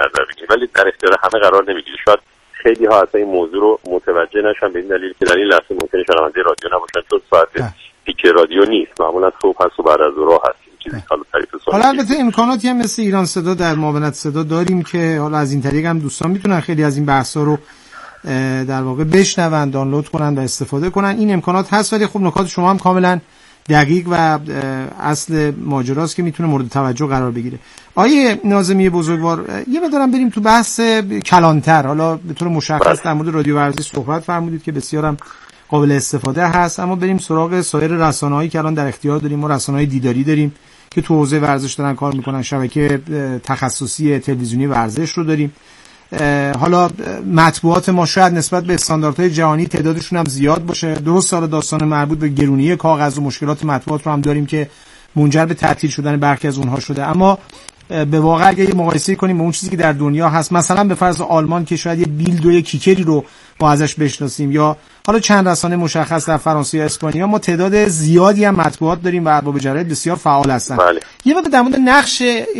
نظر بگیریم، ولی در اختیار همه قرار نمیگیره. شاید خیلی ها اصلا این موضوع رو متوجه نشن به این دلیل که در این لحظه ممکنه شنونده رادیو نباشن، چون ساعت پیک رادیو نیست، معمولا صبح هست و بعد از ظهر هست. حالا البته امکاناتی هم مثل ایران صدا در معاونت صدا داریم که حالا از این طریق هم دوستان میتونن خیلی از این بحثا رو در واقع بشنون، دانلود کنن و استفاده کنن. این امکانات هست، ولی خب نکات شما هم کاملا دقیق و اصل ماجراست که میتونه مورد توجه قرار بگیره. آیه ناظمی بزرگوار، یه مقدارم بریم تو بحث کلانتر. حالا به طور مشخص در مورد رادیو ورزش صحبت فرمودید که بسیارم قابل استفاده هست، اما بریم سراغ سایر رسانه‌هایی که الان در اختیار داریم. ما رسانه‌های دیداری داریم که تو حوزه ورزش دارن کار میکنن، شبکه تخصصی تلویزیونی ورزش رو داریم. حالا مطبوعات ما شاید نسبت به استانداردهای جهانی تعدادشون هم زیاد باشه. درست حالا داستان مربوط به گرونی کاغذ و مشکلات مطبوعات رو هم داریم که منجر به تعطیل شدن برخی از اونها شده، اما به واقع اگه یه مقایسه کنیم با اون چیزی که در دنیا هست، مثلا به فرض آلمان که شاید یه بیلد و یه کیکری رو ما ازش بشناسیم، یا حالا چند رسانه مشخص در فرانسه یا اسپانیا، ما تعداد زیادی هم مطبوعات داریم و ارباب جراید بسیار فعال هستن. یه وقت در مورد نقش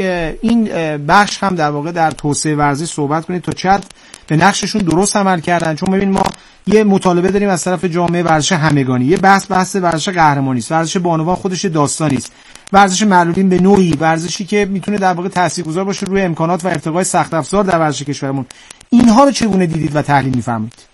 این بخش هم در واقع در توسعه ورزش صحبت کنید تا چه حد به نقششون درست عمل کردن. چون ببین ما یه مطالبه داریم از طرف جامعه ورزش همگانی، یه بحث ورزش قهرمانی است، ورزش بانوان خودش داستانی است، ورزش معلولین به نوعی، ورزشی که میتونه در واقع تاثیرگذار باشه روی امکانات و ارتقای سخت افزار در ورزش کشورمون. اینها رو چگونه دیدید و تحلیل می‌فرمایید؟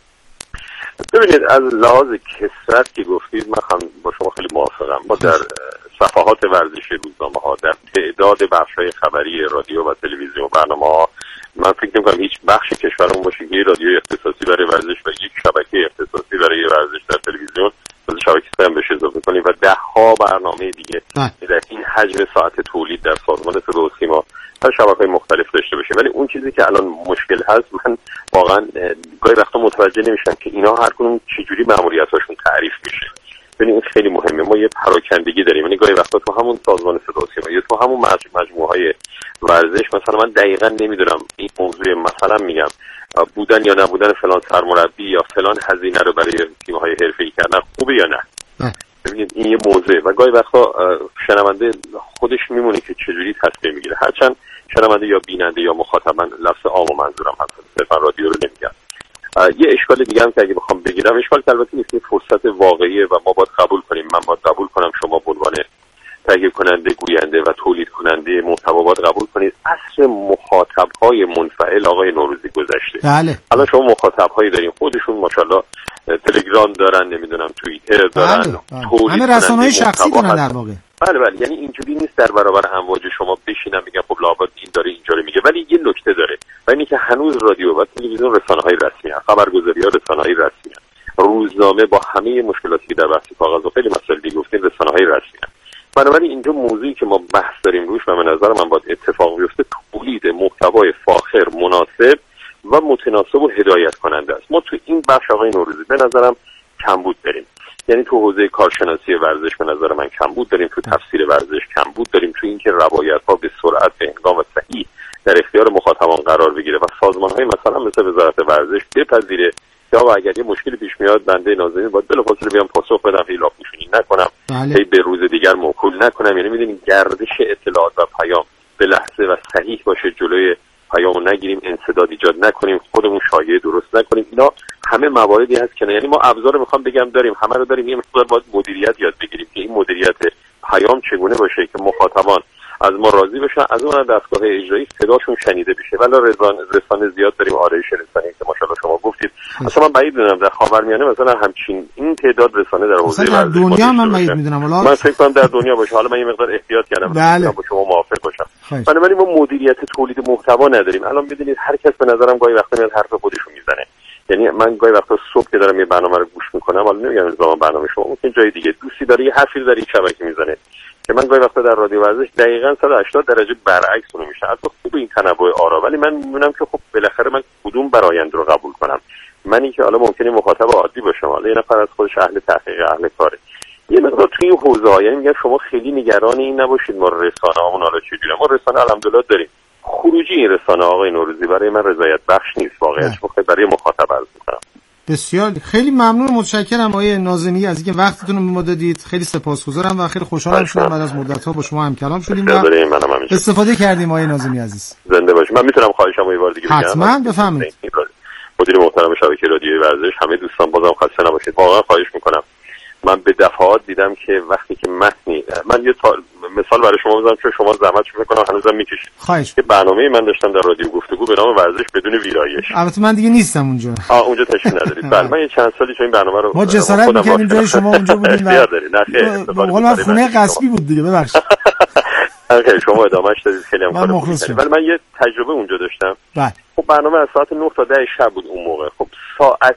ببینید، از لحاظ کثرت که گفتید من هم با شما خیلی موافقم. ما در صفحات ورزشی روزنامه‌ها، در تعداد بخش‌های خبری رادیو و تلویزیون و برنامه‌ها، من فکر نمی‌کنم هیچ بخش کشورمون باشه که رادیوی اختصاصی برای ورزش و یک شبکه اختصاصی برای ورزش در تلویزیون شبکه سم بشه اضافه کنیم و ده‌ها برنامه دیگه در این حجم ساعت تولید در سازمان صدا و سیما در شبکه‌های مختلف داشته باشه. ولی اون چیزی که الان مشکل هست، من واقعا گاهی وقتا متوجه نمیشم که اینا هر کدوم چجوری ماموریتاشون تعریف میشه. یعنی این خیلی مهمه. ما یه پراکندگی داریم، یعنی گاهی وقتا تو همون سازمان صدا و سیما یا تو همون مجموعه‌های ورزش مثلا من دقیقاً نمیدونم این موضوع مثلا میگم بودن یا نبودن فلان سرمربی یا فلان هزینه رو برای تیم‌های حرفه‌ای کردن خوبه یا نه. ببینید این یه موضوع و گاهی وقتا شنونده خودش میمونه که چجوری تصمیم میگیره. هرچند شنونده یا بیننده یا مخاطب، من لفظ عام و منظورم هست، صرفا رادیو رو نمیگم. یه اشکال دیگه هم که اگه بخوام بگیرم، اشکال که البته نیست، فرصت واقعیه و ما باید قبول کنیم، من باید قبول کنم، شما به عنوان تهیه کننده، گوینده و تولید کننده محتوا باید قبول کنید عصر مخاطب‌های منفعل آقای نوروزی گذشته. بله. الان شما مخاطب‌هایی دارین خودشون ماشاءالله تلگرام دارن، نمیدونم توییتر دارن، همه رسانه‌های شخصی دارن در واقع. بله، یعنی اینجوری نیست در برابر امواج شما بشینم میگم خب لابد این داره اینجوری میگه. ولی یه نکته داره و اینی که هنوز رادیو و تلویزیون رسانه‌های رسمی هستند، خبرگزاری‌ها رسانه‌های رسمی هستند، روزنامه با همه مشکلاتی که در بحث کاغذ و خیلی مسائل دیگه گفتیم رسانه‌های رسمی هستند. بنابراین اینجا موضوعی که ما بحث داریم روش و به نظر من باید اتفاق بیفته تولید محتوای فاخر، مناسب و متناسب و هدایت کننده است. ما تو این بخش آقای نوروزی به نظرم کمبود داریم. یعنی تو حوزه کارشناسی ورزش به نظر من کمبود داریم، تو تفسیر ورزش کمبود داریم، تو اینکه روایت‌ها به سرعت، به هنگام و صحیح در اختیار مخاطبان قرار بگیره و سازمان‌های مثلا مثل وزارت ورزش بپذیره یا اگر یه مشکلی پیش میاد بنده ناظرین باید بلافاصله بیام پاسخ بدم، هیلاف پوشونی نکنم، هی به روز دیگر موکول نکنم. یعنی می‌دونید گردش اطلاعات و پیام به لحظه و صحیح باشه، جلوی پیامو نگیریم، انسداد ایجاد نکنیم، خودمون شایعه درست نکنیم. اینا همه مواردی هست که یعنی ما ابزار رو میخوام بگم داریم، همه رو داریم، یه مقدار باید مدیریت یاد بگیریم که این مدیریت پیام چگونه باشه که مخاطبان از ما راضی بشن، از اون دستگاه اجرایی صداشون شنیده بشه. ولی رسانه زیاد داریم، آرایش رسانه‌ای که ماشاءالله شما گفتید. اصلا من بعید میدونم در خاورمیانه مثلا همچین این تعداد رسانه در حوزه ورزش دنیا من بعید میدونم، من فکر کنم در دنیا باشه. حالا من یه مقدار احتیاط کردم با شما موافق باشم. بنابراین ما مدیریت تولید محتوا نداریم. الان ببینید هر کس به نظرم گاهی وقتا میاد حرف خودشو میزنه. یعنی من گاهی وقتا صبح که دارم یه برنامه رو گوش میکنم، حالا نمیگم الزاما برنامه شما، ممکن جای دیگه دوستی داره یه حرفی در این شبکه میزنه که من گاهی وقتا در رادیو ورزش دقیقاً 180 درجه برعکس اون میشه. البته خوب این تنوع آرا، ولی من میدونم که خب بالاخره من کدوم برآیند رو قبول کنم. منی که حالا ممکنه مخاطب عادی باشم، حالا یه نفر از خودش اهل تحقیق، اهل کاره، یه مقدار توی این حوزه، یعنی میگم شما خیلی نگران این نباشید ما رسانه‌هامون حالا چجوریه. ما رسانه الحمدلله داریم. خروجی این رسانه آقای نوروزی برای من رضایت بخش نیست واقعا، برای مخاطب عرض می‌کنم. بسیار خیلی ممنون، متشکرم آقای ناظمی از اینکه وقتتون رو به ما دادید. خیلی سپاسگزارم و خیلی خوشحالم شدم بعد از مدت‌ها با شما هم کلام شدیم و استفاده کردیم. آقای ناظمی عزیز زنده باشید. من میتونم خواهشمو یه بار دیگه بگم؟ حتما بفرمایید. مدیر محترم شبکه رادیوی ورزش، همه دوستان بازم خسته نباشید. واقعا خواهش میکنم. من به دفعات دیدم که وقتی که متنی، من یه مثال برای شما بزنم چون شما زحمتش میکنم هنوزم میکشید. خواهش. که برنامه من داشتم در رادیو گفتگو به نام ورزش بدون ویرایش. البته من دیگه نیستم اونجا. اونجا تشریف ندارید. بله من یه چند سالی تو این برنامه رو ما جسارت می‌کردیم جای شما اونجا بودیم. من خونه غصبی بود دیگه، ببخشید. خیلی شما ادامهش دادید، خیلی هم کار خوبی. ولی من یه تجربه اونجا داشتم. بله. خب برنامه از ساعت 9 تا 10 شب بود اون موقع. خب ساعت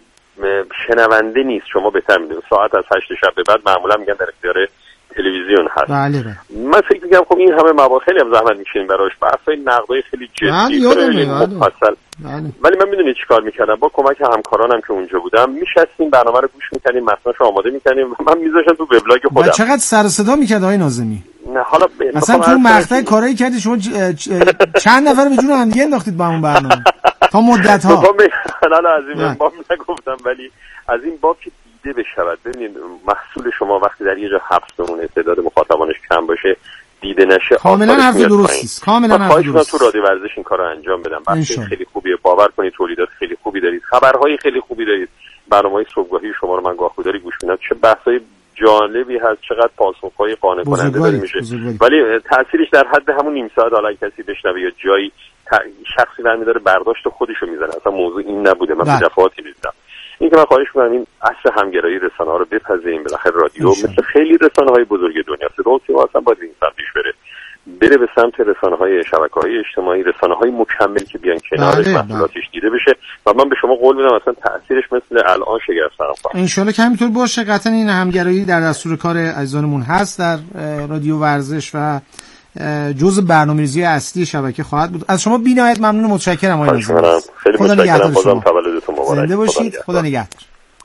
شنونده نیست، شما بهتر میدونید. ساعت از 8 شب به بعد معمولا میگن در اختیار تلویزیون هست. بله. من فکر می‌کنم خب این همه مواد خیلی هم زحمت می‌کشیم براش، بحث‌های نقدای خیلی جدی خیلی مفصل. ولی من میدونید چیکار می‌کردم؟ با کمک همکارانم که اونجا بودم میشستیم برنامه رو گوش می‌کردیم، متناشو آماده می‌کردیم، من می‌ذاشتم تو وبلاگ خودم. چقدر سر و صدا می‌کرد آقای ناظمی؟ نه حالا مثلا تو مقطع کارایی کردی شما چند نفر به جون هم دیگه انداختید با اون برنامه تا مدت‌ها. حالا از این باب نگفتم، ولی از این باب که دیده بشود. ببینید محصول شما وقتی در یه جا حبس بمونه، تعداد مخاطبانش کم باشه، دیده نشه، کاملا حرف درستی است. کاملا حرف درست. تو رادیو ورزش این کارو انجام بدم. بحث خیلی خوبیه، باور کنید تولیدات خیلی خوبی دارید، خبرهای خیلی خوبی دارید. برنامه‌های صبحگاهی شما رو من گاهی گوش میدم، چه بحثای جالبی هست، چقدر پاسخ‌های قانع کننده داره میشه. ولی تأثیرش در حد همون نیم ساعت حالا کسی بشنوه یا جایی شخصی برمی‌داره برداشت خودشو میزنه. اصلا موضوع این نبوده. من به دفعاتی دیدم. این که من خواهش می‌کنم این اصل همگرایی رسانه‌ها رو بپذیریم. بالاخره رادیو مثل خیلی رسانه‌های بزرگ دنیا صدا و سیما اصلا باید این سمت پیش بره به سمت رسانه‌های شبکه‌های اجتماعی، رسانه‌های مکمل که بیان کنارش محصولاتش دیده بشه. و من به شما قول میدم اصلا تأثیرش مثل الان شگفت‌آور خواهد. ان شاءالله که همینطور باشه. قطعاً این همگرایی در دستور کار عزیزانمون هست در رادیو ورزش و جزء برنامه‌ریزی اصلی شبکه خواهد بود. از شما بی‌نهایت ممنون و متشکرم آقای ناظمی. خیلی متشکرم. بازم تولدتون مبارک. زنده باشید. خدا نگهدار.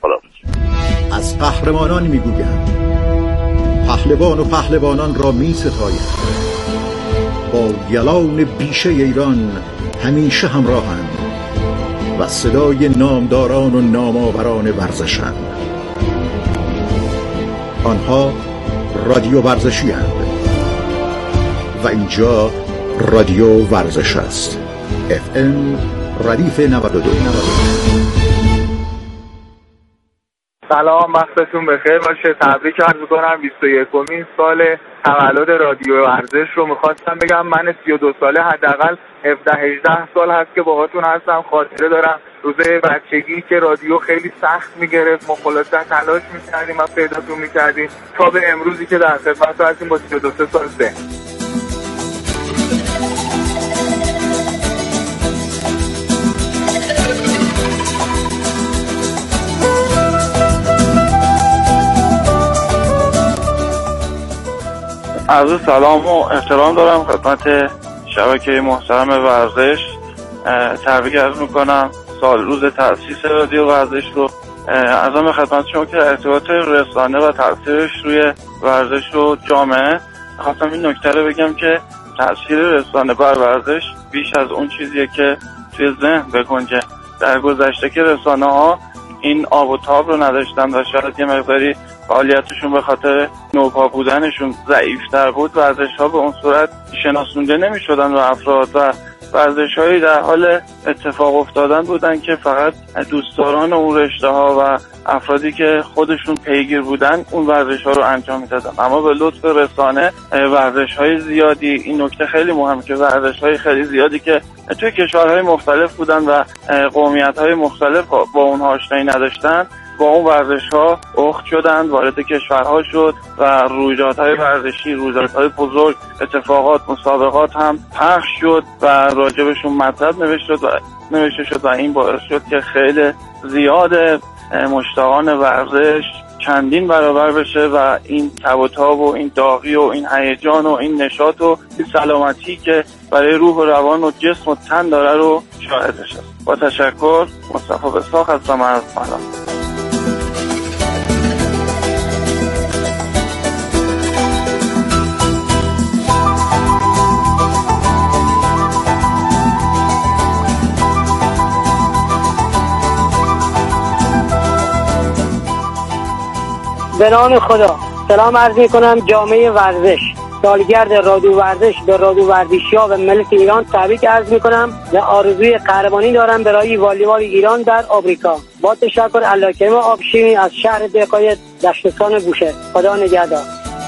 از قهرمانان میگویند پهلوان و پهلوانان را می‌ستایند، با یلان بیشه ایران همیشه همراهند و صدای نامداران و نامآوران ورزشند. آنها رادیو ورزشی هستند و اینجا رادیو ورزش است. FM ردیف 92. سلام، وقتتون بخیر باشه. تبریک عرض می‌کنم 21مین سال تولد رادیو ورزش رو. می‌خواستم بگم من 32 ساله، حداقل 17-18 سال هست که باهاتون هستم. خاطره دارم روزه بچگی که رادیو خیلی سخت می‌گرفت، ما خلاصه تلاش می‌کردیم و پیداتون می‌کردیم تا به امروزی که در خدمت هستیم با 32 سال سن. عرض سلام و احترام دارم خدمت شبکه محترم ورزش. تبریک عرض میکنم سال روز تأسیس رادیو ورزش رو. عرضم خدمت شما که ارتباط رسانه و تأثیرش روی ورزش و جامعه، خواستم این نکته رو بگم که تأثیر رسانه بر ورزش بیش از اون چیزیه که توی ذهن بگنجه. در گذشته که رسانه ها این آب و تاب رو نداشتن و شاید یه مقداری فعالیتشون به خاطر نوپا بودنشون ضعیف‌تر بود، ورزش‌ها به اون صورت شناسونده نمی‌شدن و افراد و ورزش‌هایی در حال اتفاق افتادن بودن که فقط دوستداران اون رشته‌ها و افرادی که خودشون پیگیر بودن اون ورزش‌ها رو انجام می‌دادن. اما به لطف رسانه ورزش‌های زیادی، این نکته خیلی مهمه که ورزش‌های خیلی زیادی که توی کشورهای مختلف بودن و قومیت‌های مختلف با اونها آشنایی نداشتن، با اون ورزش‌ها اخت شدند، وارد کشورها شد و رویدادهای ورزشی، رویدادهای بزرگ، اتفاقات، مسابقات هم پخش شد و راجبشون مطلب نوشته شد و این باعث شد که خیلی زیاد مشتاقان ورزش چندین برابر بشه و این تب و تاب و این داغی و این هیجان و این نشاط و این سلامتی که برای روح و روان و جسم و تن داره رو شاهدش است. با تشکر، مصطفی بساق هستم از ملام. به نام خدا سلام عرض میکنم جامعه ورزش. سالگرد رادیو ورزش به رادیو ورزشی‌ها و ملت ایران تبریک عرض میکنم و آرزوی قهرمانی دارم برای والیبال ایران در آمریکا. با تشکر الله کریم آبشیمی از شهر دقایق دشتستان بوشهر. خدا نگهدار.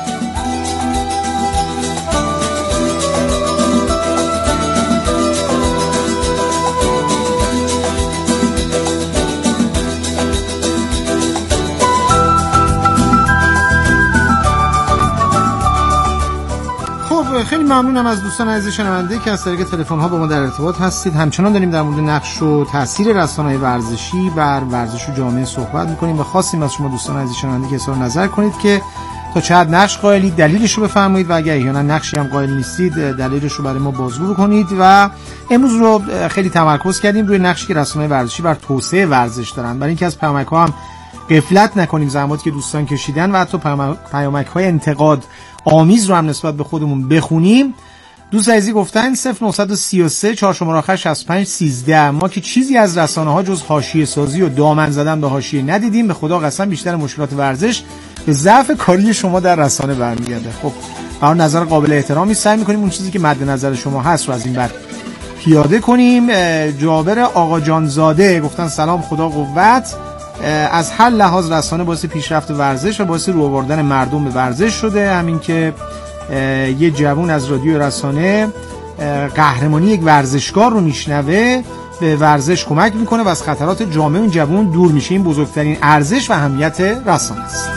خیلی ممنونم از دوستان عزیز شنونده که از طریق تلفن ها با ما در ارتباط هستید. همچنان داریم در مورد نقش و تاثیر رسانه‌های ورزشی بر ورزش و جامعه صحبت می‌کنیم و خواستیم از شما دوستان عزیز شنونده که اظهار نظر کنید که تا چه حد نقش قائلید، دلیلش رو بفرمایید و اگر احیانا نقشی هم قائل نیستید دلیلش رو برای ما بازگو بکنید. و امروز رو خیلی تمرکز کردیم روی نقشی که رسانه‌های ورزشی بر توسعه ورزش دارن. برای اینکه از پیامک‌ها هم غفلت نکنیم، زحماتی که دوستان کشیدن و حتی پیامک‌های انتقاد آمیز رو هم نسبت به خودمون بخونیم. دوست عزیزی گفتن 0933 4 شماره آخر 65 13 ما که چیزی از رسانه‌ها جز حاشیه سازی و دامن زدن به حاشیه ندیدیم. به خدا قسم بیشتر مشکلات ورزش به ضعف کاری شما در رسانه برمیگرده. خب ما نظر قابل احترامی سعی می‌کنیم اون چیزی که مد نظر شما هست رو از این بعد پیاده کنیم. جابر آقا جانزاده گفتن سلام، خدا قوت. از هر لحاظ رسانه باعث پیشرفت ورزش و باعث رو آوردن مردم به ورزش شده. همین که یه جوون از رادیو رسانه قهرمانی یک ورزشکار رو میشنوه به ورزش کمک میکنه و از خطرات جامعه اون جوون دور میشه. این بزرگترین ارزش و اهمیت رسانه است.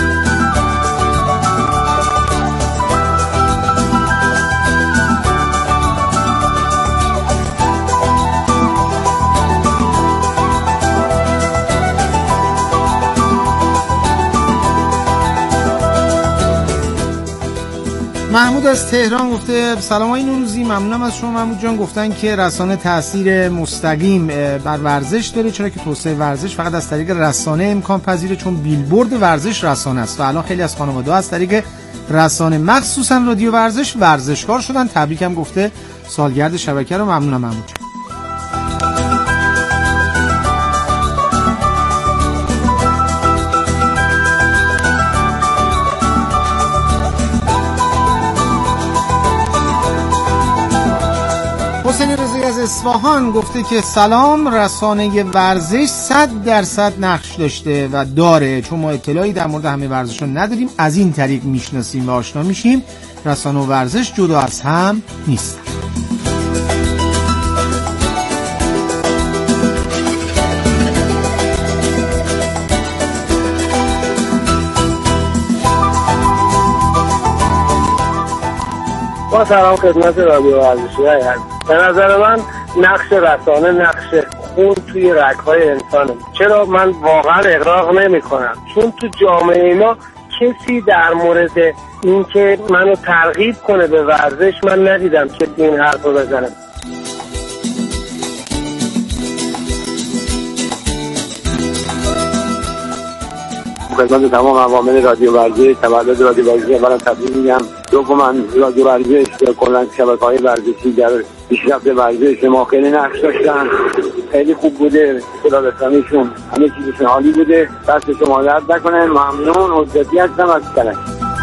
محمود از تهران گفته سلام آقای نوروزی، ممنونم از شما محمود جان. گفتن که رسانه تأثیر مستقیم بر ورزش داره، چرا که توسعه ورزش فقط از طریق رسانه امکان پذیره، چون بیلبورد ورزش رسانه است و الان خیلی از خانواده‌ها از طریق رسانه مخصوصا رادیو ورزش ورزشکار شدن. تبریکم گفته سالگرد شبکه رو. ممنونم محمود جان. حسین رضایی از اصفهان گفته که سلام، رسانه ورزش 100% نقش داشته و داره، چون ما اطلاعی در مورد همه ورزش‌ها نداریم، از این طریق میشناسیم و آشنا میشیم. رسانه و ورزش جدا از هم نیستن. با سلام خدمت رادیو ورزشی های هست. به نظر من نقش رسانه نقش خون توی رگ‌های انسانه. چرا من واقعا اغراق نمی کنم؟ چون تو جامعه ما کسی در مورد اینکه منو ترغیب کنه به ورزش من ندیدم که این حرف رو بزنم. خدمت تمام عوامل رادیو ورزش، تولد رادیو ورزش اولا تبریک میگم. دوما رادیو ورزش کلا شبکه‌های ورزشی در پیشرفت ورزش ما خیلی نقش داشتن، خیلی خوب بوده، خداوندشون همه چیزشون عالی بوده. دست شما درد نکنه. ممنون. حجتی هستم از کلک.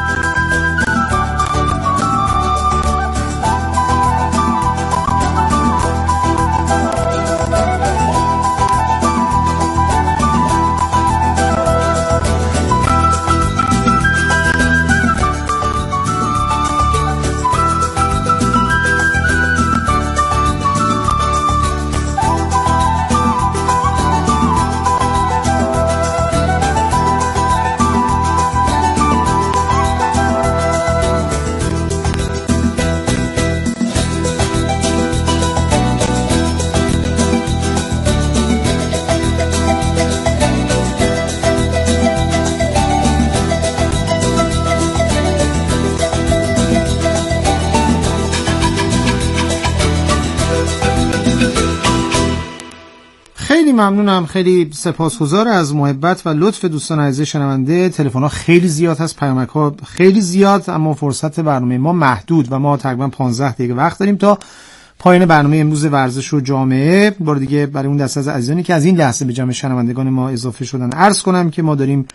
ممنونم، خیلی سپاسگزار از محبت و لطف دوستان عزیز شنونده. تلفن ها خیلی زیاد هست، پیامک ها خیلی زیاد، اما فرصت برنامه ما محدود و ما تقریبا 15 دقیقه وقت داریم تا پایان برنامه امروز ورزش و جامعه. بار دیگه برای اون دسته از عزیزانی که از این لحظه به جمع شنوندگان ما اضافه شدن عرض کنم که ما داریم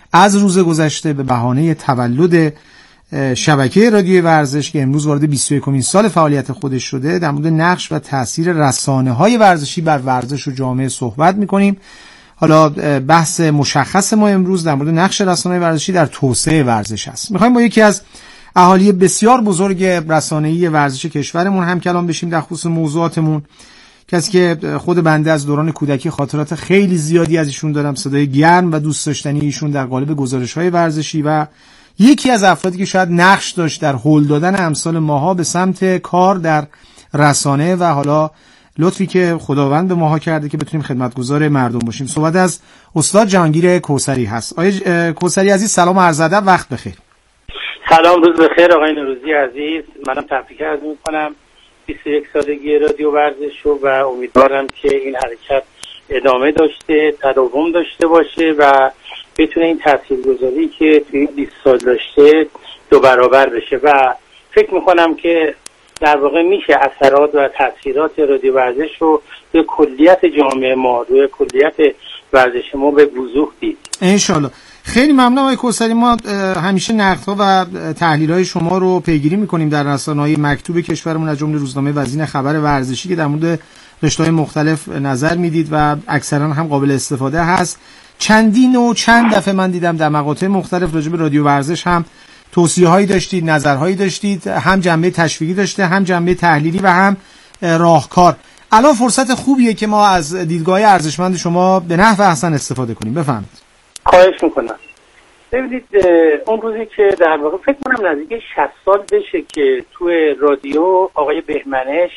از روز گذشته به بهانه تولد شبکه رادیوی ورزش که امروز وارد 21مین سال فعالیت خودش شده، در مورد نقش و تاثیر رسانه‌های ورزشی بر ورزش و جامعه صحبت می‌کنیم. حالا بحث مشخص ما امروز در مورد نقش رسانه‌های ورزشی در توسعه ورزش است. می‌خوایم با یکی از اهالی بسیار بزرگ رسانه‌ای ورزش کشورمون هم کلام بشیم در خصوص موضوعاتمون. کسی که خود بنده از دوران کودکی خاطرات خیلی زیادی از ایشون دارم، صدای گرم و دوست داشتنی ایشون در قالب گزارش‌های ورزشی و یکی از افرادی که شاید نقش داشت در هل دادن امثال ماها به سمت کار در رسانه و حالا لطفی که خداوند به ماها کرده که بتونیم خدمتگزار مردم باشیم. صحبت از استاد جهانگیر کوثری هست. آقای کوثری عزیز سلام و عرض ادب، وقت بخیر. سلام، روز بخیر آقای نوروزی عزیز. منم تبریک عرض می‌کنم 21 سالگی رادیو ورزش رو و امیدوارم که این حرکت ادامه داشته، تداوم داشته باشه و بتونه این تاثیرگذاری که توی 20 سال داشته 2 برابر بشه و فکر میکنم که در واقع میشه اثرات و تاثیرات رادیو ورزش رو به کلیت جامعه ما، روی کلیت ورزش ما به وضوح دید. انشالله. خیلی ممنون آقای کوثری. ما همیشه نقدها و تحلیل‌های شما رو پیگیری می‌کنیم در رسانه‌های مکتوب کشورمون، از جمله روزنامه وزین خبر ورزشی که در مورد رشته‌های مختلف نظر میدید و اکثرا هم قابل استفاده هست. چندین و چند دفعه من دیدم در مقاطع مختلف راجع به رادیو ورزش هم توصیه‌هایی داشتید، نظرهایی داشتید، هم جنبه تشویقی داشته، هم جنبه تحلیلی و هم راهکار. الان فرصت خوبیه که ما از دیدگاه ارزشمند شما به نحو احسن استفاده کنیم. بفرمایید. خواهش میکنم. ببینید اون روزی که در واقع فکر کنم نزدیک 60 سال بشه که توی رادیو آقای بهمنش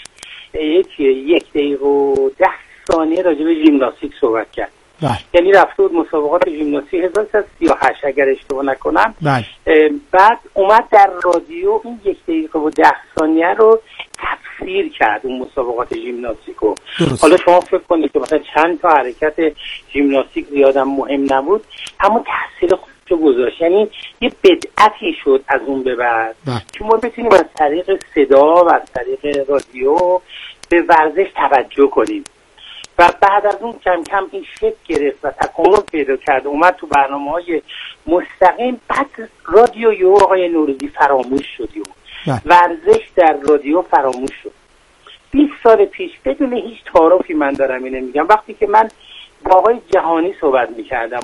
یک دقیقه و 10 ثانیه راجع به ژیمناستیک صحبت کرد. یعنی رفته بود مسابقات ژیمناستیک 1338 اگر اشتباه نکنم. بعد اومد در رادیو این 1 دقیقه و 10 ثانیه رو تفسیر کرد، اون مسابقات ژیمناستیکو. حالا شما فکر کنید که مثلا چند تا حرکت ژیمناستیک زیادم مهم نبود اما تاثیر خودشو گذاشت. یعنی یه بدعتی شد از اون به بعد که ما بتونیم از طریق صدا و از طریق رادیو به ورزش توجه کنیم و بعد از اون کم کم این شکل گرفت و تکامل پیدا کرد، اومد تو برنامه‌های مستقیم. بعد رادیو آقای نوروزی فراموش شد، ورزش در رادیو فراموش شد. 20 سال پیش بدون هیچ تعارفی من دارم اینو میگم، وقتی که من با آقای جهانی صحبت میکردم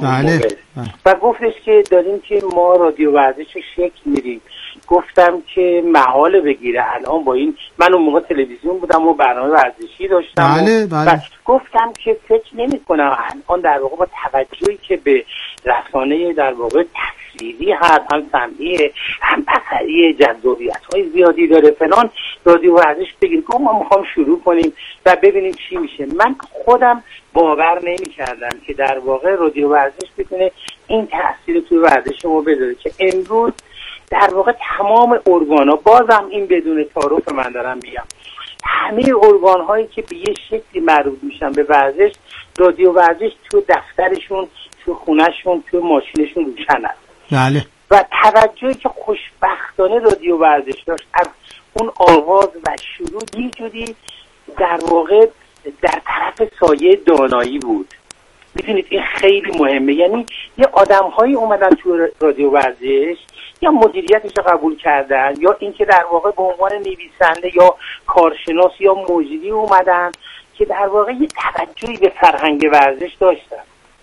و گفتش که داریم که ما رادیو ورزش شکل میدیم، گفتم که محال بگیره الان با این، من اون موقع تلویزیون بودم و برنامه ورزشی داشتم و گفتم که فکر نمی کنم الان در واقع با توجهی که به رسانه در واقع تصویری هست، هم سمعی هم بصری، جذابیت های زیادی داره فلان، رادیو ورزش بگیریم که ما میخوام شروع کنیم و ببینیم چی میشه. من خودم باور نمی کردم که در واقع رادیو ورزش بتونه این تاثیر توی ورزش ما بذاره که امروز در واقع تمام ارگان‌ها، بازم این بدون تعارف من دارم میگم، همه ارگان‌هایی که به یه شکلی مربوط میشن به ورزش، رادیو ورزش تو دفترشون، تو خونهشون، تو ماشینشون روشن است. بله. و توجهی که خوشبختانه رادیو ورزش داشت از اون آغاز و شروع یه جوری در واقع در طرف سایه دانایی بود. می‌دونید این خیلی مهمه. یعنی یه آدم‌هایی اومدن تو رادیو ورزش یا مدیریتش رو قبول کردن یا اینکه در واقع به عنوان نویسنده یا کارشناس یا مجری اومدن که در واقع یه توجهی به فرهنگ ورزش داشتن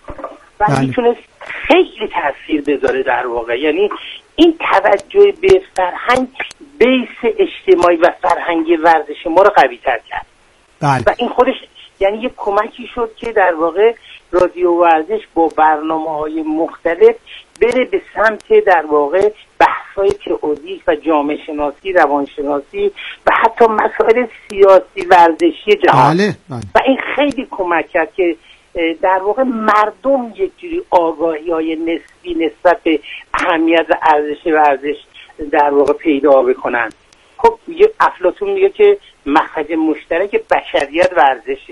و میتونست خیلی تاثیر بذاره در واقع. یعنی این توجه به فرهنگ بیس اجتماعی و فرهنگ ورزش ما رو قوی تر کرد. و این خودش یعنی یه کمکی شد که در واقع رادیو ورزش با برنامه‌های مختلف بره به سمت در واقع بحث‌های تئوریک و جامعه شناسی، روانشناسی و حتی مسائل سیاسی ورزشی جهان. و این خیلی کمک کرد که در واقع مردم یک جوری آگاهی‌های نسبی نسبت به اهمیت و ارزش ورزش در واقع پیدا بکنن. خب یه افلاطون میگه که مخرج مشترک بشریت ورزشه.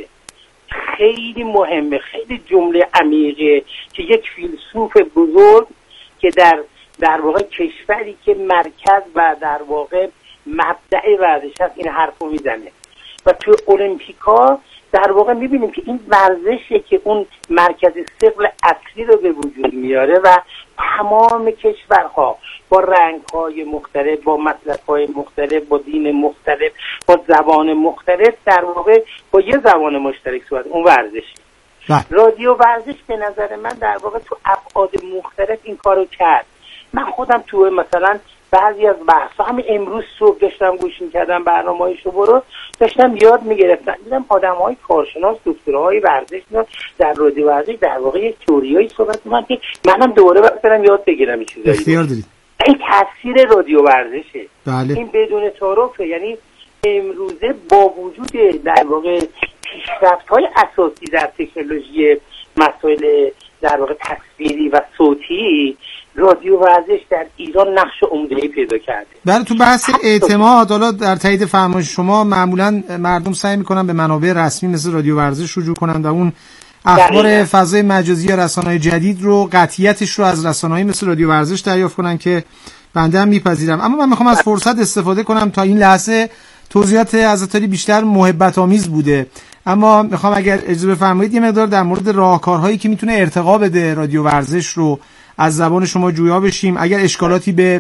خیلی مهمه، خیلی جمله عمیقه که یک فیلسوف بزرگ که در واقع کشوری که مرکز و در واقع مبدأ ورزش هست این حرفو میزنه و تو المپیکا در واقع میبینیم که این ورزشه که اون مرکز ثقل اصلی رو به وجود میاره و تمام کشورها با رنگ‌های مختلف، با مسلک‌های مختلف، با دین مختلف، با زبان مختلف در واقع با یه زبان مشترک صحبت، اون ورزش. رادیو ورزش به نظر من در واقع تو ابعاد مختلف این کارو کرد. من خودم تو مثلا بعضی از بحثا همین امروز صبح داشتم گوش می‌کردم برنامه‌های شما رو، داشتم یاد می‌گرفتم، دیدم آدم‌های کارشناس، دکترای ورزش در رادیو ورزش در واقع یک تئوریایی صحبت می‌کنن که منم دوباره برم یاد بگیرم این چیزایی. اختیار دارید. این تاثیر رادیو ورزشه. بله. این بدون تعارفه، یعنی امروزه با وجود در واقع پیشرفت‌های اساسی در تکنولوژی مسائل در واقع تصویری و صوتی، رادیو ورزش در ایران نقش عمده‌ای پیدا کرده. بله، تو بحث اعتماد، حالا در تایید فرمایش شما معمولا مردم سعی میکنن به منابع رسمی مثل رادیو ورزش رجوع کنن و اون اخبار فضای مجازی یا رسانه‌های جدید رو، قطعیتش رو از رسانه‌های مثل رادیو ورزش دریافت کنن که بنده هم میپذیرم. اما من میخوام از فرصت استفاده کنم. تا این لحظه توضیحات حضرت عالی بیشتر محبت آمیز بوده، اما میخوام اگر اجازه بفرمایید یه مقدار در مورد راهکارهایی که میتونه ارتقا بده رادیو ورزش رو از زبان شما جویا بشیم. اگر اشکالاتی به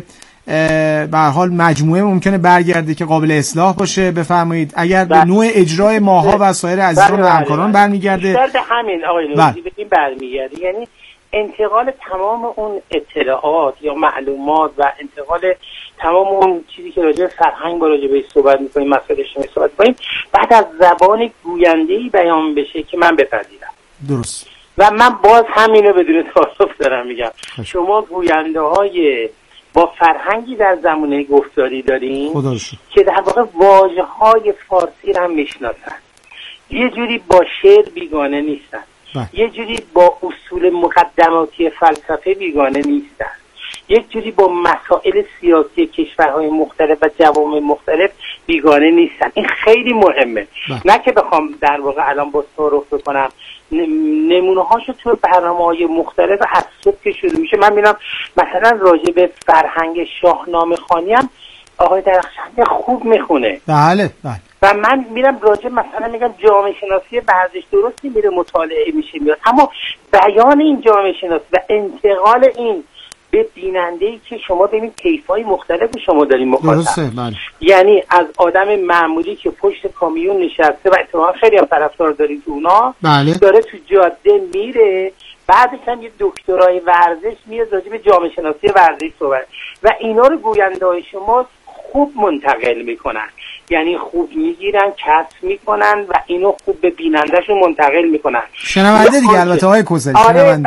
هر حال مجموعه ممکنه برگرده که قابل اصلاح باشه بفرمایید. اگر به نوع اجرای ماها و سایر عزیزان و همکاران برمیگرده، بیشتر همین آقای نوروزی به این برمیگرده، یعنی انتقال تمام اون اطلاعات یا معلومات و انتقال تمام اون چیزی که راجع به فرهنگ با راجع به صحبت می‌کنیم، مسائل اجتماعی صحبت می‌کنیم، بعد از زبان گوینده‌ای بیان بشه که من بپذیرم. درست. و من باز همینو بدون تعارف دارم میگم. شما گوینده‌های با فرهنگی در زمینه گفتاری دارین که در واقع واژه‌های فارسی رو هم میشناسن، یه جوری با شعر بیگانه نیستن، یه جوری با اصول مقدماتی فلسفه بیگانه نیستن، یک جوری با مسائل سیاسی کشورهای مختلف و جوامع مختلف بیگانه نیستن. این خیلی مهمه. نه که بخوام در واقع الان با تعارف بکنم، نمونه هاشو تو برنامه‌های مختلف از صبح که شروع میشه من میبینم مثلا راجع به فرهنگ شاهنامه خوانی هم آقای درخشنده خوب میخونه. بله بله. و من میرم راجع مثلا میگم جامعه شناسی ورزش درستی میره مطالعه میشه میاد، اما بیان این جامعه شناسی و انتقال این به بیننده‌ای که شما ببین طیف‌های مختلف شما دارین مخاطب، یعنی از آدم معمولی که پشت کامیون نشسته و اتفاقا خیلی هم طرفدار دارین تو اونا، داره تو جاده میره، بعدش هم یه دکترای ورزش میاد راجع به جامعه شناسی ورزش صحبت و اینا رو گوینده‌های شما خوب منتقل میکنن، یعنی خوب میگیرن، کسب میکنن و اینو خوب به بینندهشون منتقل میکنن. شنونده دیگه البته های کوسری. آره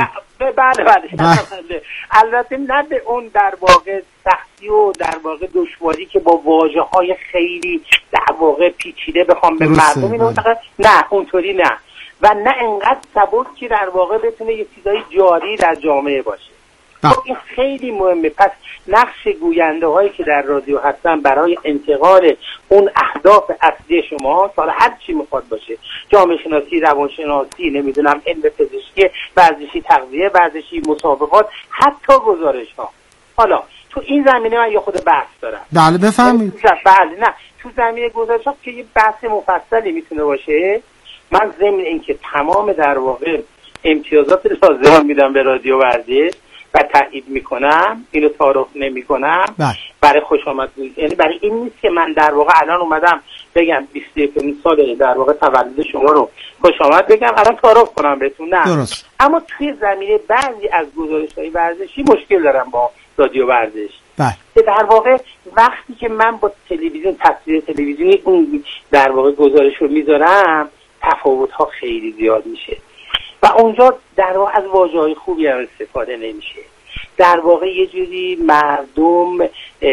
بله. البته نه به اون در واقع سختی و در واقع دشواری که با واژه‌های خیلی در واقع پیچیده بخوام به مردم اینو نه اونطوری نه، و نه انقدر سبک که در واقع بتونه یه چیزای جاری در جامعه باشه. خب این خیلی مهمه. پس نقش گوینده هایی که در رادیو هستن برای انتقال اون اهداف اصلی شما، حالا هر چی میخواد باشه، جامعه شناسی، روانشناسی، نمیدونم علم پزشکی، ورزشی، تغذیه ورزشی، مسابقات، حتی گزارش ها. حالا تو این زمینه من یه خود بحث دارم. بله بفهمید. بله نه تو زمینه گزارش ها که یه بحث مفصلی میتونه باشه، من ضمن اینکه تمام در واقع امتیازات لازم میدم به رادیو ورزش و تایید میکنم، اینو تعارف نمیکنم برای خوش آمد بود، یعنی برای این نیست که من در واقع الان اومدم بگم 21 سال در واقع تولد شما رو خوش آمد بگم الان تعارف کنم بهتون، نه درست. اما توی زمینه بعضی از گزارش‌های ورزشی مشکل دارم با رادیو ورزش که در واقع وقتی که من با تلویزیون، تصویر تلویزیونی اون در واقع گزارش رو میذارم، تفاوت‌ها خیلی زیاد میشه و اونجا در واقع از واژه‌های خوبی هم استفاده نمیشه. در واقع یه جوری مردم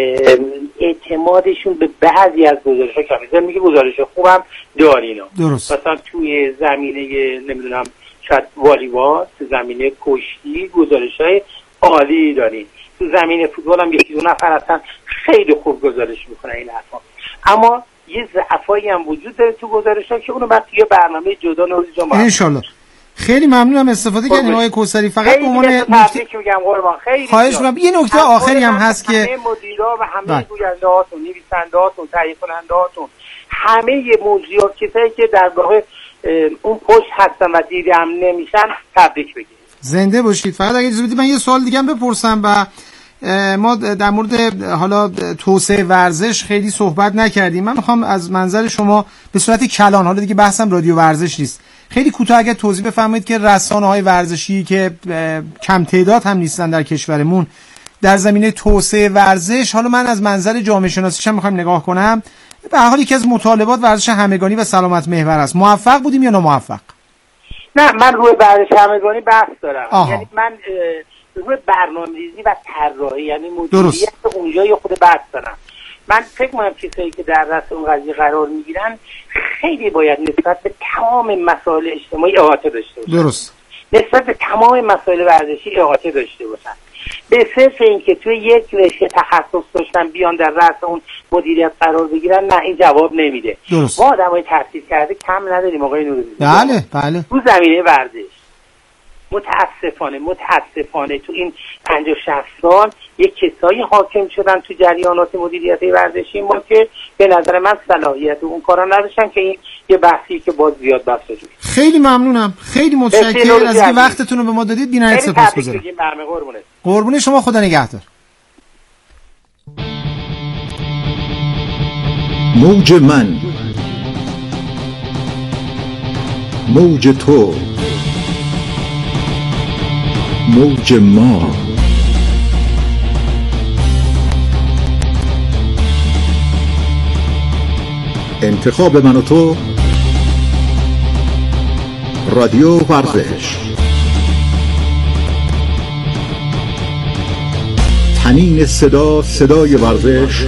اعتمادشون به بعضی از گزارش‌ها کمه. میگه گزارش خوبم دارینا، مثلا توی زمینه نمیدونم شاید والیبال، تو زمینه کشتی گزارش‌های عالی دارین، تو زمینه فوتبال هم یکی دو نفر هستن خیلی خوب گزارش میکنن این حرفا، اما یه ضعفایی هم وجود داره تو گزارش‌ها که اونو بعد توی برنامه جدا نوروزی جمعه انشالله. خیلی ممنونم استفاده کردین آقای کوثری. فقط به عنوان نکته میگم قربان، خیلی خواهش می‌کنم یه نکته آخری هم هست که همه مدیرا و همه گوینده‌هاتون، نویسنده‌هاتون، تهیه کننده‌هاتون، همه موضوعات کسایی که در واقع اون پشت هستن و دیدم نمیشن تبریک بگید. زنده باشید. فقط اگه اجازه بدید من یه سوال دیگه هم بپرسم. و ما در مورد حالا توسعه ورزش خیلی صحبت نکردیم. من میخوام از منظر شما به صورت کلان، حالا دیگه بحثم رادیو ورزش نیست، خیلی کوتاه اگه توضیح بفرمایید که رسانه‌های ورزشی که کم تعداد هم نیستن در کشورمون در زمینه توسعه ورزش، حالا من از منظر جامعه شناسیش هم میخوام نگاه کنم، به هر حال یکی از مطالبات ورزش همگانی و سلامت محور است. موفق بودیم یا ناموفق؟ نه، من روی ورزش همگانی بحث دارم. یعنی من روی برنامه‌ریزی و طراحی، یعنی مدیریت اونجا یه خود بحث دارم. من فکر می‌کنم کسایی که در رأس اون قضیه قرار میگیرن خیلی باید نسبت به تمام مسائل اجتماعی احاطه داشته باشن. درست. نسبت به تمام مسائل ورزشی احاطه داشته باشن. به صرف اینکه توی یک رشته تخصص داشتن بیان در رأس اون مدیریت قرار بگیرن، نه، این جواب نمیده. درست. ما آدمای تحصیل کرده کم نداریم آقای نوروزی. بله. تو زمینه ورزش متاسفانه تو این 50-60 سال یک کسایی حاکم شدن تو جریانات مدیریتی ورزشی ما که به نظر من صلاحیت اون کارا نداشتن، که این یه بحثی که باز زیاد بحث شده. خیلی ممنونم، خیلی متشکرم از اینکه وقتتون رو به ما دادید. بی‌نهایت سپاسگزارم. قربون شما، خدا نگهدار. موج من، موج تو، موج ما، انتخاب من و تو، رادیو ورزش. طنین صدا، صدای ورزش،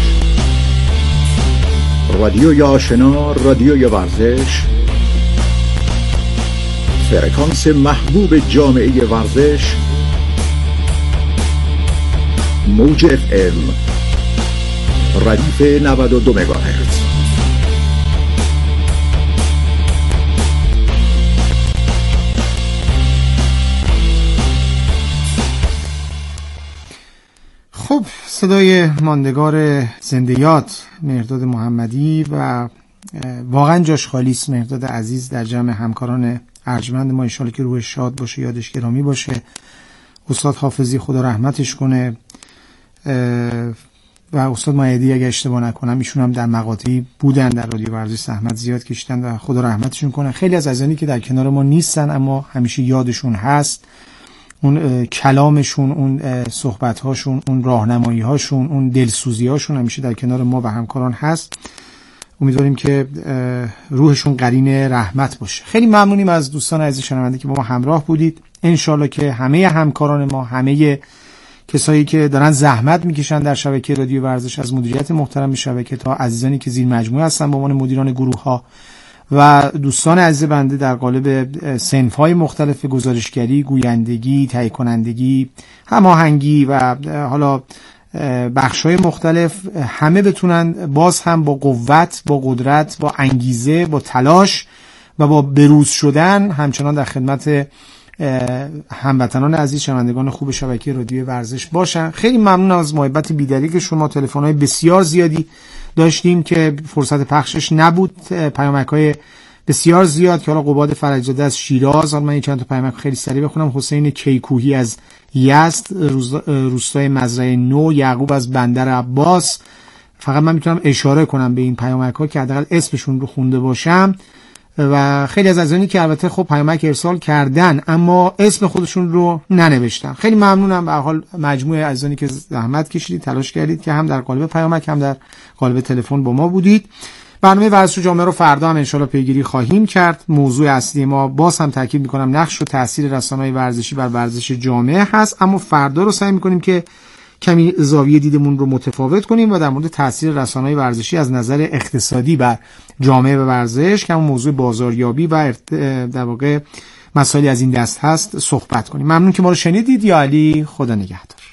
رادیوی آشنا، رادیوی ورزش، فرکانس محبوب جامعه ورزش، موج FM، ردیف 92 مگاهرتز. خب، صدای ماندگار زنده‌یاد مهرداد محمدی و واقعا جاش خالی است. مهرداد عزیز در جمع همکاران ارجمند ما، ان شاءالله که روحش شاد باشه، یادش گرامی باشه. استاد حافظی خدا رحمتش کنه و استاد مایدی اگه اشتباه نکنم ایشون هم در مقاطعی بودن در رادیو ورزش، زحمت زیاد کشیدن و خدا رحمتشون کنه. خیلی از عزیزانی که در کنار ما نیستن اما همیشه یادشون هست، اون کلامشون، اون صحبت‌هاشون، اون راهنمایی‌هاشون، اون دلسوزی‌هاشون همیشه در کنار ما و همکاران هست. امیدواریم که روحشون قرین رحمت باشه. خیلی ممنونیم از دوستان عزیز شنونده که با ما همراه بودید. انشالله که همه همکاران ما، همه کسایی که دارن زحمت میکشن در شبکه رادیو ورزش، از مدیریت محترم شبکه تا عزیزانی که زیر مجموعه هستن به عنوان مدیران گروه‌ها و دوستان عزیز بنده در قالب صنف‌های مختلف، گزارشگری، گویندگی، تهیه کنندگی، هماهنگی و حالا بخش‌های مختلف، همه بتونن باز هم با قوت، با قدرت، با انگیزه، با تلاش و با بروز شدن همچنان در خدمت هموطنان عزیز، شنوندگان خوب شبکه رادیو ورزش باشن. خیلی ممنون از محبت بی‌دلیل که شما تلفن‌های بسیار زیادی داشتیم که فرصت پخشش نبود، پیامک‌های بسیار زیاد که حالا قباد فرجزاده از شیراز، حالا من چند تا پیامک خیلی سریع بخونم. حسین کیکوهی از یزد، روستای مزرعه نو، یعقوب از بندر عباس. فقط من میتونم اشاره کنم به این پیامک‌ها که حداقل اسمشون رو خونده باشم و خیلی از عزیزانی که البته خب پیامک ارسال کردن اما اسم خودشون رو ننوشتن. خیلی ممنونم. به هر حال مجموعه عزیزانی که زحمت کشیدید، تلاش کردید که هم در قالب پیامک هم در قالب تلفن با ما بودید. برنامه ورزش جامعه رو فردا هم انشالله پیگیری خواهیم کرد. موضوع اصلی ما باز هم تاکید میکنم نقش و تاثیر رسانه‌های ورزشی بر ورزش جامعه هست، اما فردا رو سعی میکنیم که کمی زاویه دیدمون رو متفاوت کنیم و در مورد تاثیر رسانه‌های ورزشی از نظر اقتصادی بر جامعه و ورزش که همون موضوع بازاریابی و در واقع مسائلی از این دست هست صحبت کنیم. ممنون که ما رو شنیدید. یا علی، خدا نگهدار.